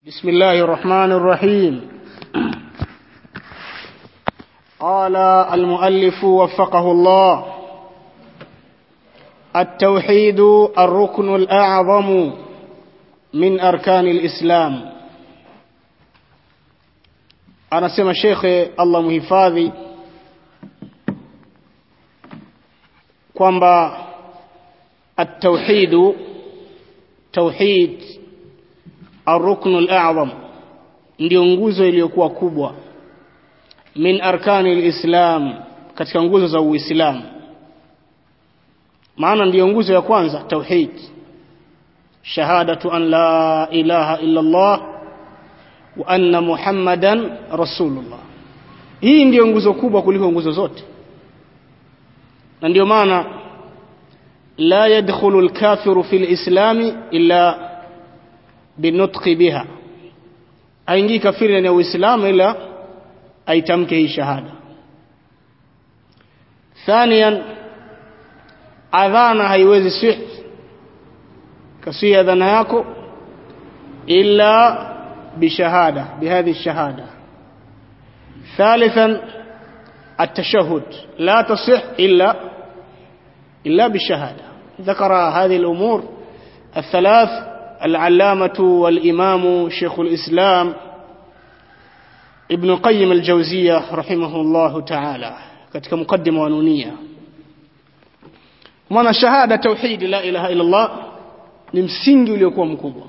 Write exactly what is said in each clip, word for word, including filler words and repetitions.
بسم الله الرحمن الرحيم. قال المؤلف وفقه الله: التوحيد الركن الأعظم من أركان الإسلام. أنا سمع الشيخ الله مهفاذي kwamba التوحيد توحيد الركن الأعظم ndio nguzo iliyokuwa kubwa min arkani alislam, katika nguzo za Uislamu. Maana ndio nguzo ya kwanza tauhid, shahadatu an la ilaha illa Allah wa anna Muhammadan rasulullah. Hii ndio nguzo kubwa kuliko nguzo zote, na ndio maana la yadkhulu al-kafiru fi al-islam illa binutqi biha, haingii kafiri ndani ya Uislamu ila aitamke hii shahada. Thaniyan, adhana haiwezi sih kasi adhana yako illa bishahada, bihadhi shahada. Thalithan, التشهد لا تصح إلا إلا بالشهادة. ذكر هذه الأمور الثلاث العلامة والإمام شيخ الإسلام ابن قيم الجوزية رحمه الله تعالى katika مقدمة ونونية. maana shahada tauhid la ilaha illa Allah ni msingi uliokuwa mkubwa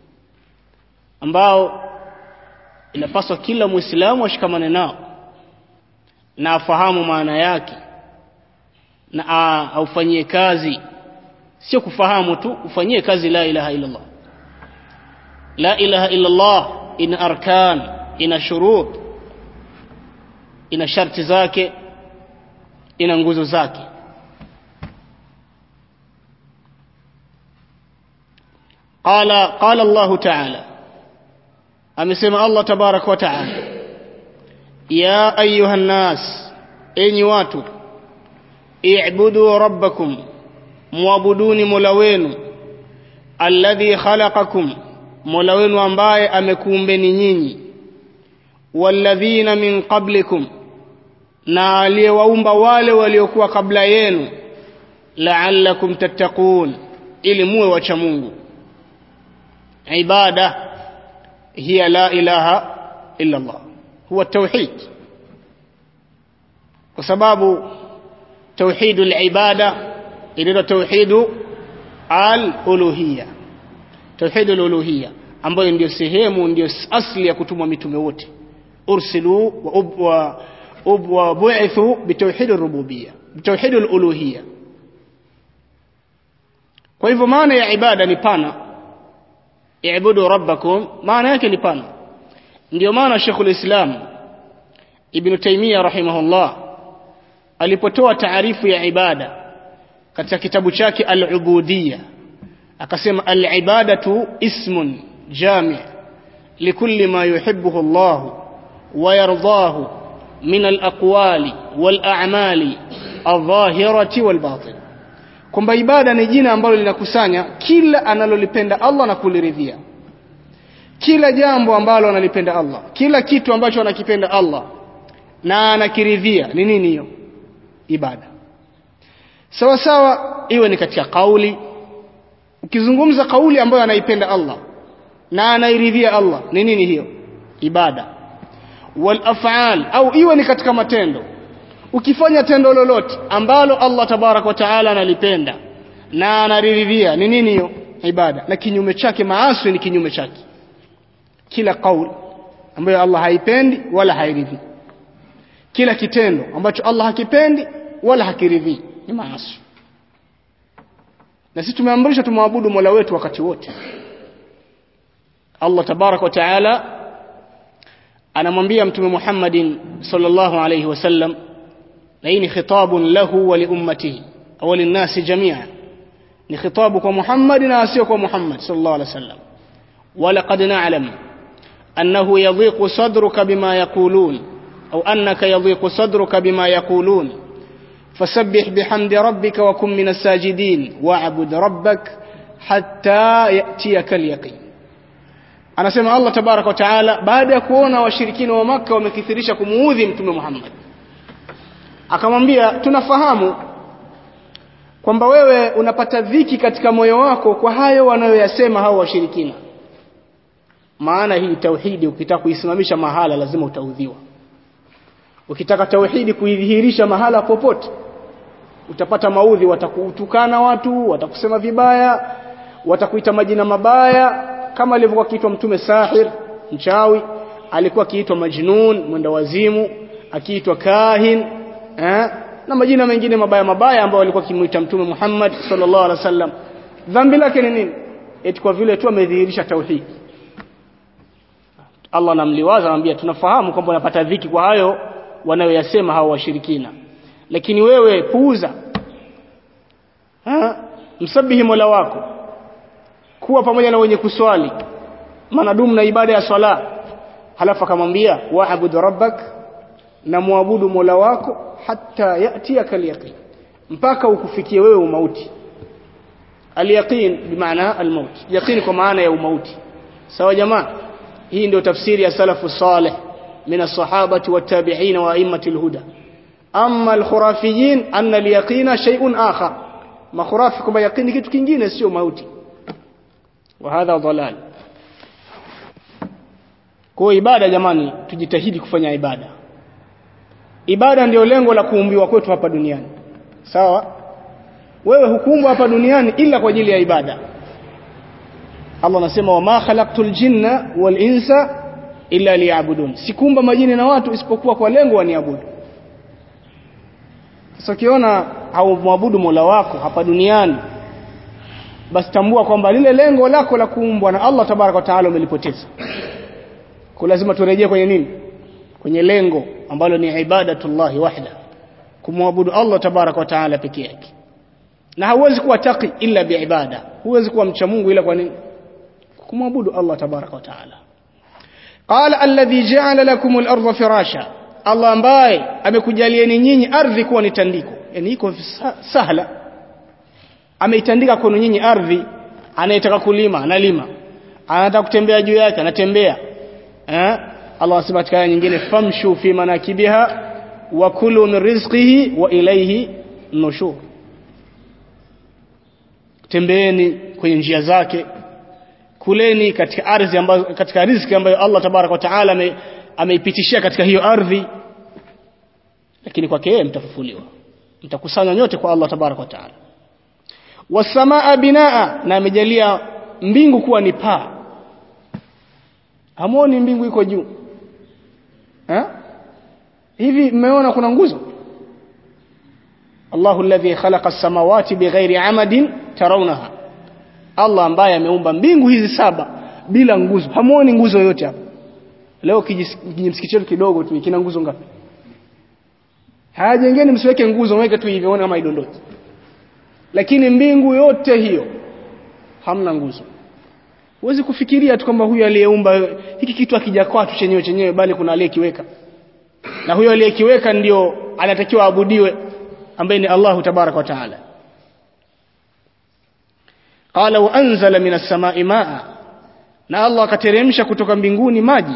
ambao inapaswa kila Muislamu ashikamane nao na afahamu maana yake na aufanyie kazi. Sio kufahamu tu, ufanyie kazi la ilaha illa Allah. La ilaha illa Allah ina arkan, ina shurut, ina sharti zake, ina nguzo zake. qala qala Allah ta'ala, amesema Allah tabarak wa ta'ala: ya ayuha nas, enyi watu, i'budu rabbakum, muabuduni mola wenu, alladhi khalaqakum, mola wenu ambaye amekuumbeni nyinyi, walladhina min qablikum, na aliyewaumba wale waliokuwa kabla yenu, la'allakum tattaqun, ili muwe wacha Mungu. Ibada hiya la ilaha illa Allah, huwa tauhid, kwa sababu tauhidul ibada ila tauhidu al-uluhiyya. Tauhidul uluhiyya ambayo ndio sehemu, ndio asili ya kutumwa mitume wote. Ursilu wa ubwa ubwa bu'ithu bitauhidur rububiyya, bitauhidul uluhiyya. Kwa hivyo maana ya ibada ni pana. I'budu rabbakum maana yake ni pana. Ndio maana Sheikhul Islam Ibn Taymiyyah rahimahullah alipotoa taarifu ya ibada katika kitabu chake Al-Ubudiyya akasema: al-ibadatu ismun jami' likulli ma yuhibbuhu Allah wa yardahu min al-aqwali wal-a'mali adh-dhahirati wal-batin. Kwamba ibada ni jina ambalo linakusanya kila analolipenda Allah na kuliridhia, kila jambo ambalo analipenda Allah, kila kitu ambacho anakipenda Allah na anakiridhia. Ni nini hiyo? Ibada. Sawa sawa iwe ni katika kauli, ukizungumza kauli ambayo anaipenda Allah na anairidhia Allah, ni nini hiyo? Ibada. Wal af'al, au iwe ni katika matendo, ukifanya tendo lolote ambalo Allah tabarak wa taala analipenda na anaridhia, ni nini hiyo? Ibada. Na kinyume chake, maasi ni kinyume chake. Kila kauli ambayo Allah haipendi wala hairidhi, kila kitendo ambacho Allah hakipendi wala hakiridhi, ni maasi. Na sisi tumeamrishwa tumwabudu Mola wetu wakati wote. Allah tabarak wa taala anamwambia Mtume Muhammadin sallallahu alayhi wasallam, na hii ni khitabun lahu wa li ummatihi au linnasi jami'an, ni khitabu kwa Muhammad na sio kwa Muhammad sallallahu alayhi wasallam: wa laqad na'lam annahu yadhiqu sadruka bima yaqulun au annaka yadhiqu sadruka bima yaqulun fasabbih bihamdi rabbika wa kun minas sajidin wa'bud rabbak hatta ya'tiyaka al-yaqin. anasema Allah tabaraka wa taala baada ya kuona washirikina wa Makka wamekithirisha kumuudhi mtume Muhammad akamwambia tunafahamu kwamba wewe unapata dhiki katika moyo wako kwa hayo wanayoyasema hao washirikina. Maana hii tauhidi ukitaka kuisimamisha mahala lazima utaudhiwa. Ukitaka tauhidi kuidhihirisha mahala popote utapata maudhi, watakutukana watu, watakusema vibaya, watakuita majina mabaya kama alivyokuwa kiitwa mtume sahir, mchawi, alikuwa kiitwa majnun, mwenda wazimu, akiitwa kahin, eh? na majina mengine mabaya mabaya ambao walikuwa kimuita mtume Muhammad sallallahu alaihi wasallam. Dhambi lake ni nini? Eti kwa vile tu amedhihirisha tauhid. Allah anamliwaza anamwambia tunafahamu kwamba unapata dhiki kwa hayo wanayoyasema hao washirikina, lakini wewe puuza, ha? Msabihi Mola wako, kuwa pamoja na wenye kuswali, manadumu na ibada ya swala. Halafu akamwambia wa'bud rabbak, na muabudu Mola wako hatta yatiyaka al-yaqin, mpaka ukufikie wewe umauti. Al-yaqin bimaana al-maut, yaqin kwa maana ya umauti. Sawa jamaa? Hii ndio tafsiri ya salafu salih min as-sahabati wat-tabi'in wa a'immati al-huda. Amma al-khurafiyin anna al-yaqina shay'un akhar, makhurafi kwamba yaqini kitu kingine sio mauti. Wa hadha dhalal. Kwa ibada jamani, tujitahidi kufanya ibada. Ibada ndio lengo la kuumbiwa kwetu hapa duniani. Sawa? Wewe hukuumbwa hapa duniani ila kwa ajili ya ibada. Allah anasema wama khalaqtul jinna wal insa illa liya'budun, sikuumba majini na watu isipokuwa kwa lengo waniabudu. Sasa ukiona haumwabudu Mola wako hapa duniani, basi tambua kwamba lile lengo lako la kuumbwa na Allah tabaraka wa taala umelipoteza. Kwa lazima turejee kwenye nini? Kwenye lengo ambalo ni ibadatullah wahda, kumwabudu Allah tabaraka wa taala pekee yake. Na hauwezi kuwa taqi illa biibada, huwezi kuwa mcha Mungu ila kwa nini? Kumwabudu Allah tabaraka wa taala. Qala alladhi ja'ala lakum al-ardha firasha, Allah ambaye amekujalieni nyinyi ardhi kuwa ni tandiko, yani iko sahla, ameitandika kwenu nyinyi ardhi. Anayetaka kulima analima, anataka kutembea juu yake anatembea, eh? Allah asema katika aya nyingine famshu fi manakibiha wa kulu min rizqihi wa ilayhi nushur, tembeeni kwenye njia zake, kuleni katika ardhi ambayo, katika riziki ambayo Allah tabaraka wa taala ameipitishia katika hiyo ardhi, lakini kwake yeye mtafufuliwa, mtakusanywa nyote kwa Allah tabaraka wa taala. Wasamaa binaa, na amejalia mbingu kuwa ni paa. Hamuoni mbingu iko juu? Eh? Hivi mmeona kuna nguzo? Allahu alladhi khalaqa as-samawati bighairi amadin tarawnaha, Allah ambaye ameumba mbingu hizi saba bila nguzo. Hamuoni nguzo yote hapa? Leo kijimsikitio kidogo tu kina nguzo ngapi? Hajengeni msiweke nguzo, mweke tu hivi uone kama idondoki. Lakini mbingu yote hiyo hamna nguzo. Huwezi kufikiria tu kwamba huyu aliyeumba hiki kitu akijakaa tu chenyewe chenyewe, bali kuna aliyekiweka. Na huyo aliyekiweka ndio anatakiwa abudiwe, ambaye ni Allah tabaraka wa taala. Qala wa anzala minas samai maa, na Allah akateremsha kutoka mbinguni maji,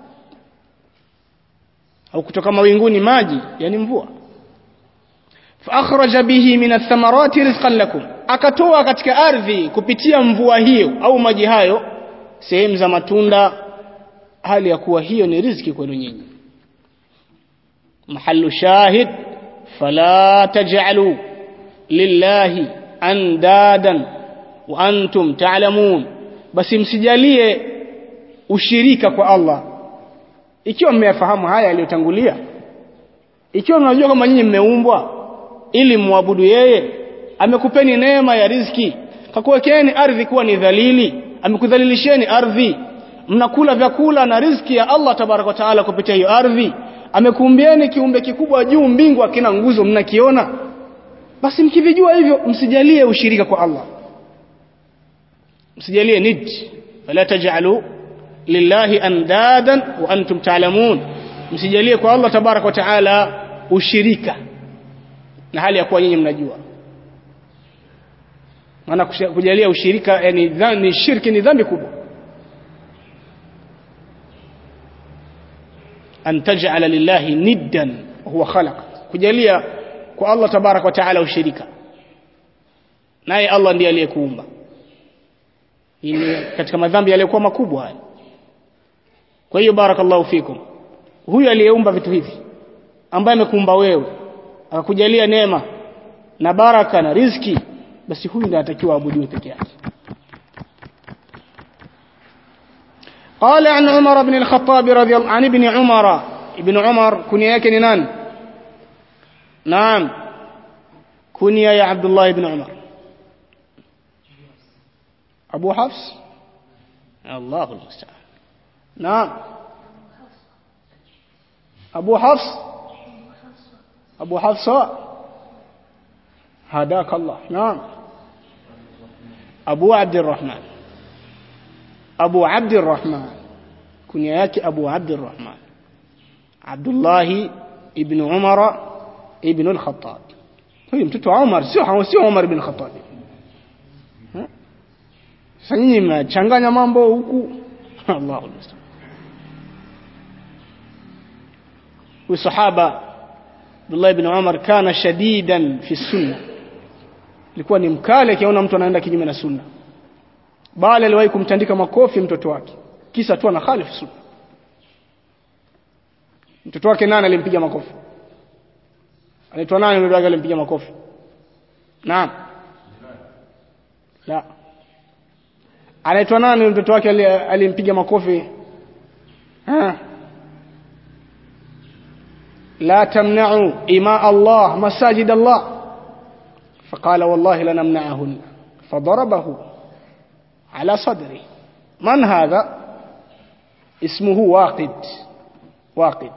au kutoka mawinguni maji, yani mvua. Fa akhraja bihi minath thamarati rizqan lakum, akatoa katika ardhi kupitia mvua hiyo au maji hayo sehemu za matunda, hali ya kuwa hiyo ni riziki kwenu nyinyi. Mahallu shahid fala taj'alu lillahi andadan wa antum ta'lamun, basi msijalie ushirika kwa Allah. Ikiwa mmeyafahamu haya yaliyotangulia, ikiwa mnajua kama nyinyi mmeumbwa ili muabudu yeye, amekupeni neema ya riziki, kakuwekeeni ardhi kuwa ni dhalili, amekudhalilisheni ardhi, mnakula vyakula na riziki ya Allah tabaraka wa taala kupitia hiyo ardhi, amekuumbieni kiumbe kikubwa juu mbingu akina nguzo mnakiona, basi mkivijua hivyo msijalie ushirika kwa Allah, msijalie nid, wala taj'alu lillahi andadan wa antum ta'lamun, msijalie kwa Allah tabaraka wa taala ushirika na hali ya kuwa nyinyi mnajua. Maana kujalia ushirika yani dhani shirki ni dhambi kubwa. an taj'ala lillahi niddan huwa khalaq, kujalia kwa Allah tabarak wa taala ushirika, naye Allah ndiye aliyekuumba. Hili katika madhambi yaliyokuwa makubwa haya. Kwa hiyo barakallahu fikum, huyu aliyeumba vitu hivi ambaye amekuumba wewe akakujalia neema na baraka na riziki, basi huyu ndiye anatakiwa aabudiwe peke yake. قال عن عمر بن الخطاب رضي الله عن ابن عمر ابن عمر كنية yake ni nani؟ نعم كنية يا عبد الله بن عمر أبو حفص الله المستعان. نعم أبو حفص أبو حفصة هداك الله. نعم أبو عبد الرحمن أبو عبد الرحمن كنية yake أبو عبد الرحمن عبد الله ابن عمر ابن الخطاب. huyu mtoto wa Umar, sio sio Umar ibn Khattab. Sasa nyinyi mnachanganya mambo huku. Allahu musta'an. Huyu sahaba Abdullah ibn Umar kana shadidan fi sunna, alikuwa ni mkali akiona mtu anaenda kinyume na sunna, bali aliwahi kumtandika makofi mtoto wake kisa tu ana khalifu sunna. Mtoto wake nani alimpiga makofi? Anaitwa nani yule wake alimpiga makofi? Naam. La. Anaitwa nani mtoto wake alimpiga makofi? Ha? La tamna'u ima Allah masajid Allah. فقال والله لنمنعهن فضربه على صدره. من هذا؟ اسمه واقد. واقد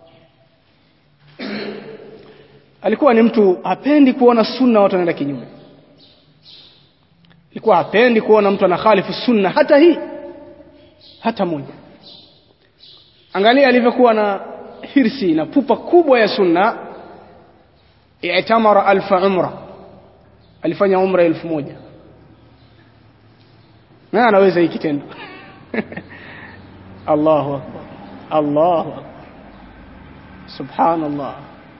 alikuwa ni mtu hapendi kuona sunna watu wanaenda kinyume. Alikuwa hapendi kuona mtu anakhalifu sunna hata hii hata moja. Angalia alivyokuwa na hirsi na pupa kubwa ya sunna. i'tamara alf umra, alifanya umra elfu moja. Na anaweza hiki kitendo. Allahu akbar, Allahu akbar, subhanallah.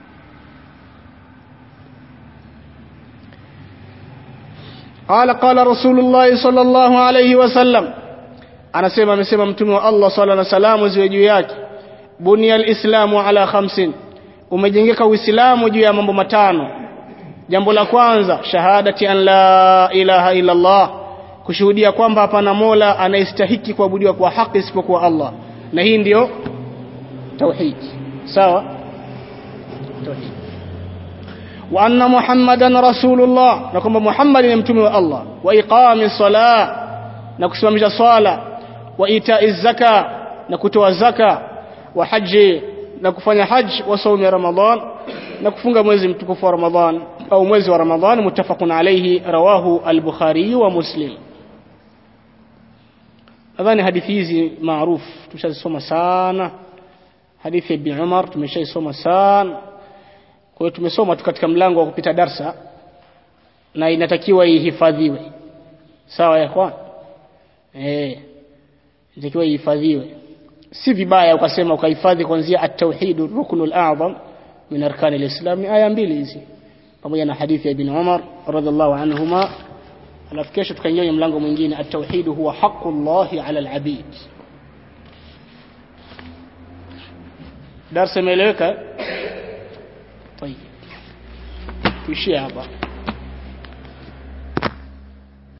قال قال رسول الله صلى الله عليه وسلم, anasema amesema mtume wa Allah sallallahu alaihi wasallam ziwe juu yake, buniyal islamu ala khamsin, umejengeka uislamu juu ya mambo matano. Jambo la kwanza, shahadati an la ilaha illa Allah, kushuhudia kwamba hapana mola anayestahiki kuabudiwa kwa haki isipokuwa Allah, na hii ndio tauhid. Sawa, tauhid. Wa anna Muhammadan rasulullah, na kwamba Muhammad ni mtume wa Allah. Wa iqamis salah, na kusimamisha swala. Wa itaiz zaka, na kutoa zaka. Wa haji, na kufanya haji. Wa saumi Ramadhan, na kufunga mwezi mtukufu wa Ramadhan au mwezi wa Ramadhan. Muttafaqun alayhi, rawahu al-Bukhari wa Muslim. Nadhani hadithi hizi maarufu tumeshazisoma sana. Hadithi ya Ibn Umar tumeshaisoma sana. Kwa hiyo tumesoma tu katika mlango wa kupita darsa, na inatakiwa ihifadhiwe. Sawa ya ikhwan? Eh, inatakiwa ihifadhiwe. Si vibaya ukasema ukahifadhi kuanzia at-tauhid ar-ruknul a'zam min arkan al-islam, aya mbili hizi pamoja na hadithi ya Ibn Umar radhiallahu anhuma. Alafu kesho tukaingia mlango mwingine, at-tauhid huwa haqqullahi 'ala al-'abid. darasa imeeleweka? طيب tuishie hapa.